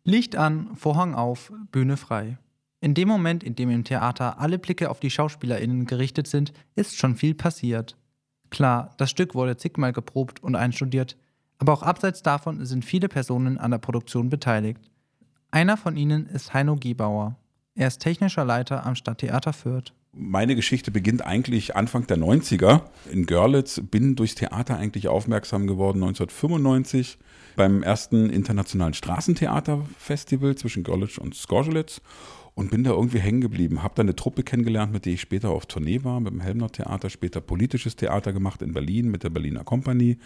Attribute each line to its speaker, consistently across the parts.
Speaker 1: Licht an, Vorhang auf, Bühne frei. In dem Moment, in dem im Theater alle Blicke auf die SchauspielerInnen gerichtet sind, ist schon viel passiert. Klar, das Stück wurde zigmal geprobt und einstudiert, aber auch abseits davon sind viele Personen an der Produktion beteiligt. Einer von ihnen ist Heino Gebauer. Er ist technischer Leiter am Stadttheater Fürth.
Speaker 2: Meine Geschichte beginnt eigentlich Anfang der 90er in Görlitz. Bin durchs Theater eigentlich aufmerksam geworden 1995 beim ersten internationalen Straßentheaterfestival zwischen Görlitz und Skorzelitz und bin da irgendwie hängen geblieben. Habe da eine Truppe kennengelernt, mit der ich später auf Tournee war, mit dem Helmner-Theater, später politisches Theater gemacht in Berlin mit der Berliner Company.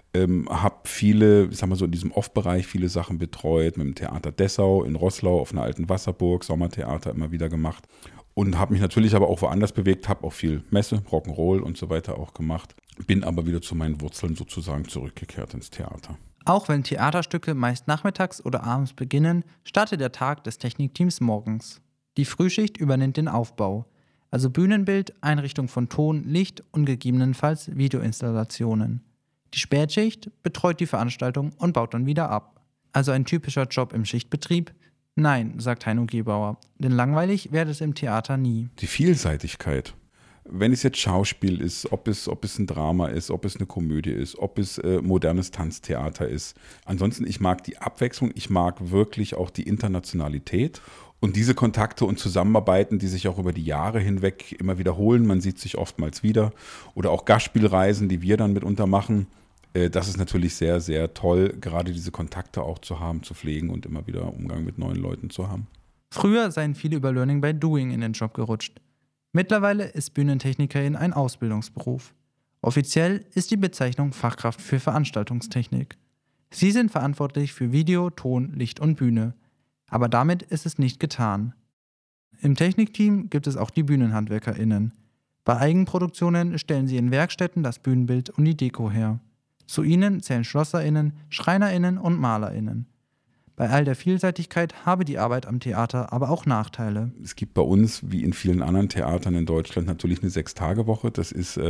Speaker 2: Habe viele, ich sag mal so in diesem Off-Bereich viele Sachen betreut, mit dem Theater Dessau in Roßlau auf einer alten Wasserburg, Sommertheater immer wieder gemacht. Und habe mich natürlich aber auch woanders bewegt, habe auch viel Messe, Rock'n'Roll und so weiter auch gemacht. Bin aber wieder zu meinen Wurzeln sozusagen zurückgekehrt ins Theater.
Speaker 1: Auch wenn Theaterstücke meist nachmittags oder abends beginnen, startet der Tag des Technikteams morgens. Die Frühschicht übernimmt den Aufbau, also Bühnenbild, Einrichtung von Ton, Licht und gegebenenfalls Videoinstallationen. Die Spätschicht betreut die Veranstaltung und baut dann wieder ab. Also ein typischer Job im Schichtbetrieb? Nein, sagt Heino Gebauer, denn langweilig werde es im Theater nie.
Speaker 2: Die Vielseitigkeit. Wenn es jetzt Schauspiel ist, ob es ein Drama ist, ob es eine Komödie ist, ob es modernes Tanztheater ist. Ansonsten, ich mag die Abwechslung, ich mag wirklich auch die Internationalität und diese Kontakte und Zusammenarbeiten, die sich auch über die Jahre hinweg immer wiederholen. Man sieht sich oftmals wieder oder auch Gastspielreisen, die wir dann mitunter machen. Das ist natürlich sehr, sehr toll, gerade diese Kontakte auch zu haben, zu pflegen und immer wieder Umgang mit neuen Leuten zu haben.
Speaker 1: Früher seien viele über Learning by Doing in den Job gerutscht. Mittlerweile ist Bühnentechnikerin ein Ausbildungsberuf. Offiziell ist die Bezeichnung Fachkraft für Veranstaltungstechnik. Sie sind verantwortlich für Video, Ton, Licht und Bühne. Aber damit ist es nicht getan. Im Technikteam gibt es auch die BühnenhandwerkerInnen. Bei Eigenproduktionen stellen sie in Werkstätten das Bühnenbild und die Deko her. Zu ihnen zählen SchlosserInnen, SchreinerInnen und MalerInnen. Bei all der Vielseitigkeit habe die Arbeit am Theater aber auch Nachteile.
Speaker 2: Es gibt bei uns, wie in vielen anderen Theatern in Deutschland, natürlich eine 6-Tage-Woche. Das ist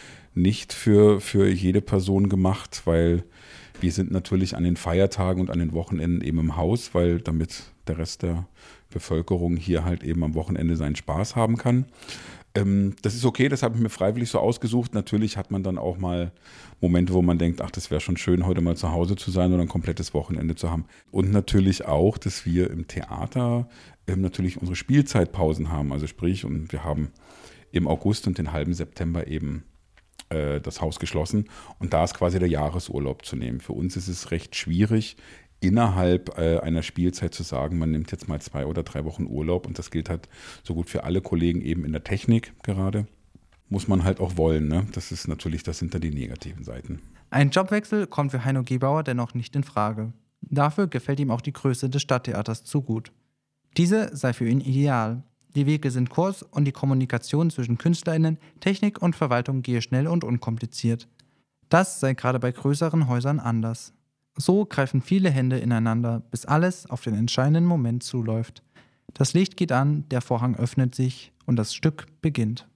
Speaker 2: nicht für jede Person gemacht, weil wir sind natürlich an den Feiertagen und an den Wochenenden eben im Haus, weil damit der Rest der Bevölkerung hier halt eben am Wochenende seinen Spaß haben kann. Das ist okay, das habe ich mir freiwillig so ausgesucht. Natürlich hat man dann auch mal Momente, wo man denkt, ach, das wäre schon schön, heute mal zu Hause zu sein oder ein komplettes Wochenende zu haben. Und natürlich auch, dass wir im Theater natürlich unsere Spielzeitpausen haben. Also sprich, und wir haben im August und den halben September eben das Haus geschlossen. Und da ist quasi der Jahresurlaub zu nehmen. Für uns ist es recht schwierig, innerhalb einer Spielzeit zu sagen, man nimmt jetzt mal 2 oder 3 Wochen Urlaub und das gilt halt so gut für alle Kollegen eben in der Technik gerade. Muss man halt auch wollen, ne? Das sind da die negativen Seiten.
Speaker 1: Ein Jobwechsel kommt für Heino Gebauer dennoch nicht in Frage. Dafür gefällt ihm auch die Größe des Stadttheaters zu gut. Diese sei für ihn ideal. Die Wege sind kurz und die Kommunikation zwischen KünstlerInnen, Technik und Verwaltung gehe schnell und unkompliziert. Das sei gerade bei größeren Häusern anders. So greifen viele Hände ineinander, bis alles auf den entscheidenden Moment zuläuft. Das Licht geht an, der Vorhang öffnet sich und das Stück beginnt.